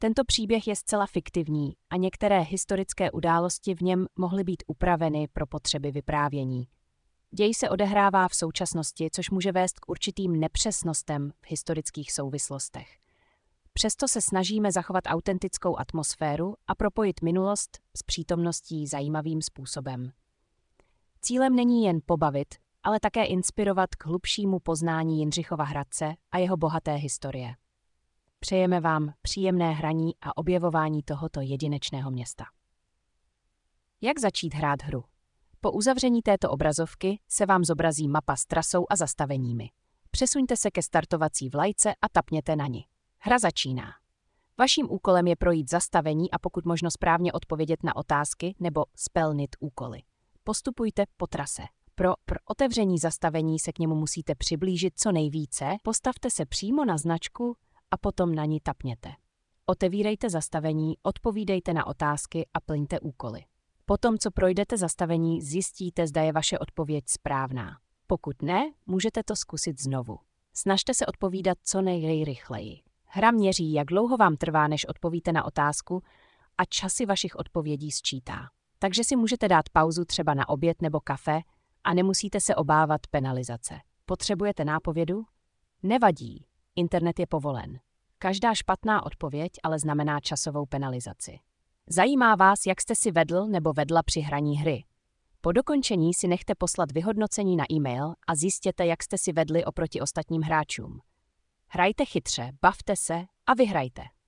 Tento příběh je zcela fiktivní a některé historické události v něm mohly být upraveny pro potřeby vyprávění. Děj se odehrává v současnosti, což může vést k určitým nepřesnostem v historických souvislostech. Přesto se snažíme zachovat autentickou atmosféru a propojit minulost s přítomností zajímavým způsobem. Cílem není jen pobavit, ale také inspirovat k hlubšímu poznání Jindřichova Hradce a jeho bohaté historie. Přejeme vám příjemné hraní a objevování tohoto jedinečného města. Jak začít hrát hru? Po uzavření této obrazovky se vám zobrazí mapa s trasou a zastaveními. Přesuňte se ke startovací vlajce a tapněte na ni. Hra začíná. Vaším úkolem je projít zastavení a pokud možno správně odpovědět na otázky nebo splnit úkoly. Postupujte po trase. Pro otevření zastavení se k němu musíte přiblížit co nejvíce, postavte se přímo na značku a potom na ní tapněte. Otevírejte zastavení, odpovídejte na otázky a plňte úkoly. Potom, co projdete zastavení, zjistíte, zda je vaše odpověď správná. Pokud ne, můžete to zkusit znovu. Snažte se odpovídat co nejrychleji. Hra měří, jak dlouho vám trvá, než odpovíte na otázku a časy vašich odpovědí sčítá. Takže si můžete dát pauzu třeba na oběd nebo kafe a nemusíte se obávat penalizace. Potřebujete nápovědu? Nevadí, internet je povolen. Každá špatná odpověď ale znamená časovou penalizaci. Zajímá vás, jak jste si vedl nebo vedla při hraní hry. Po dokončení si nechte poslat vyhodnocení na e-mail a zjistěte, jak jste si vedli oproti ostatním hráčům. Hrajte chytře, bavte se a vyhrajte.